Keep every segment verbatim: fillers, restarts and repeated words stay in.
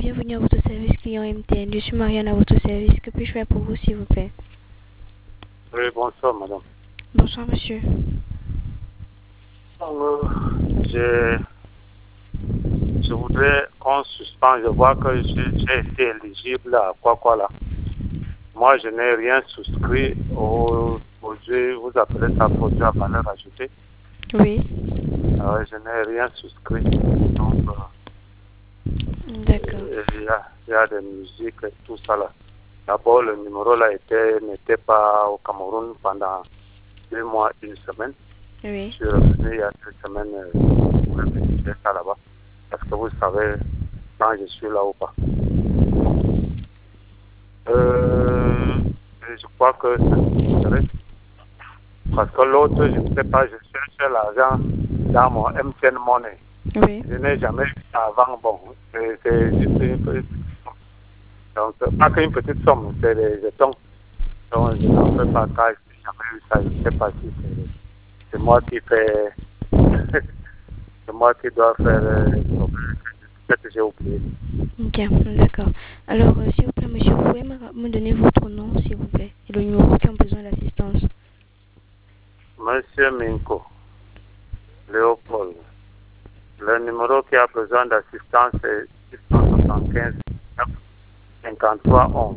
bienvenue à votre service client M T N. Je suis Marianne à votre service. Que puis-je faire pour vous, s'il vous plaît? Oui, bonsoir, madame. Bonsoir, monsieur. Euh, je, je voudrais qu'on suspende. Je vois que j'ai été éligible à quoi quoi là. Moi, je n'ai rien souscrit au produit. Vous appelez ça produit à valeur ajoutée? Oui. Euh, je n'ai rien souscrit. Donc, euh, d'accord. Il y, y a des musiques et tout ça là. D'abord, le numéro là était n'était pas au Cameroun pendant deux mois, une semaine. Oui. Je suis revenu il y a deux semaines pour vérifier ça là-bas. Parce que vous savez quand je suis là ou pas. Euh, je crois que ça serait. Parce que l'autre, je ne sais pas, je cherchais l'argent dans mon M T N Money. Oui. Je n'ai jamais vu ça avant. Bon, c'est juste une petite somme. Donc, pas qu'une petite somme, c'est des jetons. Donc, je n'en fais pas cas, je n'ai jamais vu ça. Je ne sais pas si c'est moi qui fais. C'est moi qui dois faire. Peut-être que j'ai oublié. Bien, d'accord. Alors, euh, s'il vous plaît, monsieur, vous pouvez me, me donner votre nom, s'il vous plaît, et le numéro qui ont besoin d'assistance. Monsieur Minko, Léopold. Le numéro qui a besoin d'assistance est six cent soixante-quinze cinquante-trois onze.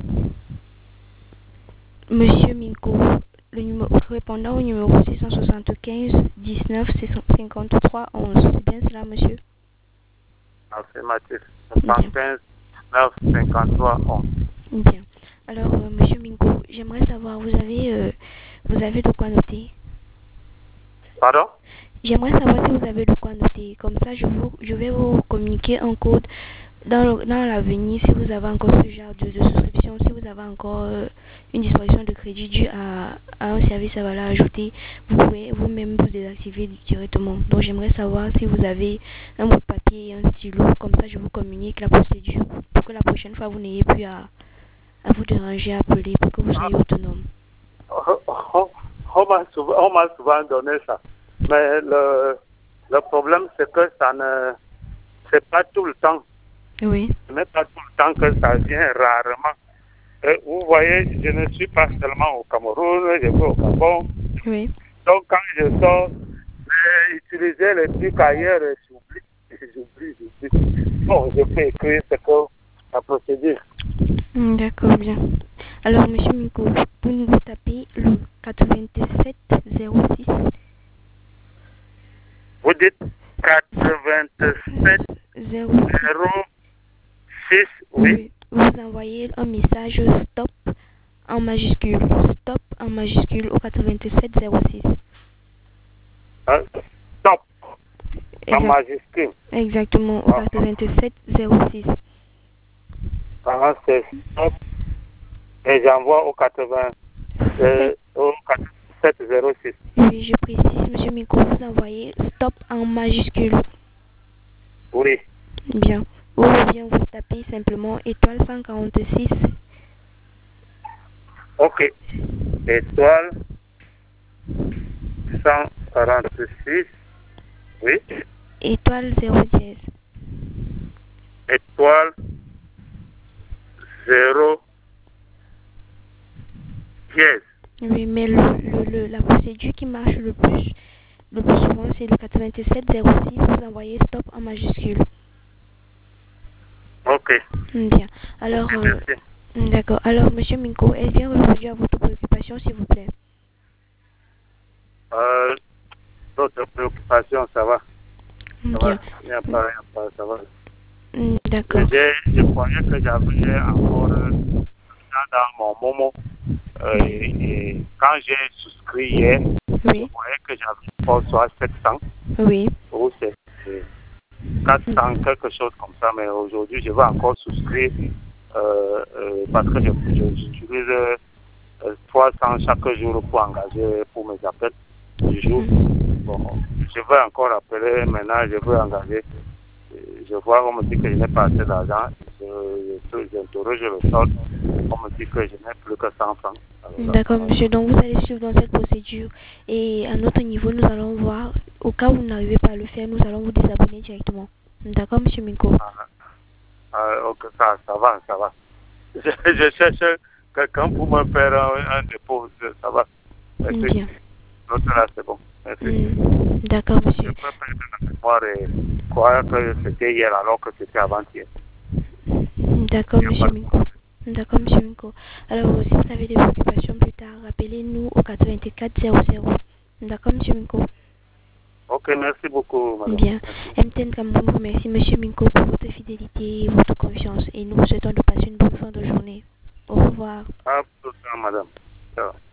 Monsieur Minko, le numéro répondant au numéro six cent soixante-quinze dix-neuf cinquante-trois onze. C'est bien cela, monsieur? Affirmatif. soixante-quinze dix-neuf cinquante-trois onze. Bien. Alors, euh, monsieur Minko, j'aimerais savoir, vous avez, euh, vous avez de quoi noter? Pardon? J'aimerais savoir si vous avez de quoi noter. Comme ça, je, vous, je vais vous communiquer un code dans, le, dans l'avenir si vous avez encore ce genre de, de souscription, si vous avez encore euh, une disposition de crédit due à, à un service à valeur ajoutée, vous pouvez vous-même vous désactiver directement. Donc, j'aimerais savoir si vous avez un bout de papier et un stylo. Comme ça, je vous communique la procédure pour que la prochaine fois, vous n'ayez plus à, à vous déranger, à appeler pour que vous soyez autonome. Oh, oh, on m'a souvent, on m'a souvent donné ça. Mais le, le problème, c'est que ça ne. C'est pas tout le temps. Oui. Ce n'est pas tout le temps que ça vient, rarement. Et vous voyez, je ne suis pas seulement au Cameroun, je vais au Gabon. Oui. Donc, quand je sors, j'ai utilisé les trucs ailleurs et j'oublie, j'oublie, j'oublie. Bon, je peux écrire ce que la procédure. D'accord, bien. Alors, monsieur Miko, vous nous tapez le quatre-vingt-sept zéro six. Vous dites quatre-vingt-sept zéro six, oui. Vous envoyez un message stop en majuscule. Stop en majuscule au quatre-vingt-sept zéro six. Euh, stop en Exact. majuscule. Exactement, au quatre-vingt-sept zéro six. Ah, c'est stop. Et j'envoie au quatre-vingts, euh, au quatre-vingt-sept zéro six. Oui, je précise, monsieur Miko, vous envoyez stop en majuscule. Oui. Bien. Ou bien vous tapez simplement étoile cent quarante-six. Ok. Étoile cent quarante-six. Oui. Étoile zéro dièse. Étoile zéro dièse. Oui, mais le, le, le, la procédure qui marche le plus, le plus souvent, c'est le quatre-vingt-sept zéro six. Vous envoyez stop en majuscule. Ok. Bien. Alors, euh, d'accord. Alors, monsieur Minko, est-ce bien revenu à votre préoccupation, s'il vous plaît? Euh, d'autres préoccupations, ça va. Ça Bien. va. Il n'y a pas, il n'y a pas, ça va. D'accord. Je croyais que j'avais encore dans mon Momo. Euh, et, et quand j'ai souscrit hier, oui. je voyais que j'avais encore soit sept cents. Oui. Ou c'est quatre cents, quelque chose comme ça. Mais aujourd'hui, je vais encore souscrire euh, euh, parce que j'utilise euh, trois cents chaque jour pour engager pour mes appels du jour. Bon, je vais encore appeler maintenant, je veux engager. Je vois, on me dit que je n'ai pas assez d'argent. J'interroge le solde. On me dit que je n'ai plus que cent francs. D'accord, monsieur. Donc, vous allez suivre dans cette procédure. Et à notre niveau, nous allons voir. Au cas où vous n'arrivez pas à le faire, nous allons vous désabonner directement. D'accord, monsieur Minko? Ah, ok, ça, ça va, ça va. Je, je cherche quelqu'un pour me faire un, un dépôt, ça va. Merci. Bien. L'autre là, c'est bon. Merci. Hmm, D'accord, Je monsieur. peux perdre la mémoire et croire que c'était hier alors que c'était avant-hier. D'accord, Il n'y a monsieur pas de Minko. D'accord, monsieur Minko. Alors, si vous avez des préoccupations plus tard, rappelez-nous au quatre-vingt-quatre zéro zéro. D'accord, monsieur Minko. Ok, merci beaucoup, madame. Bien. Merci. M T N Cameroun vous remercie, monsieur Minko, pour votre fidélité et votre confiance. Et nous vous souhaitons de passer une bonne fin de journée. Au revoir. À tout le temps, madame. Ciao.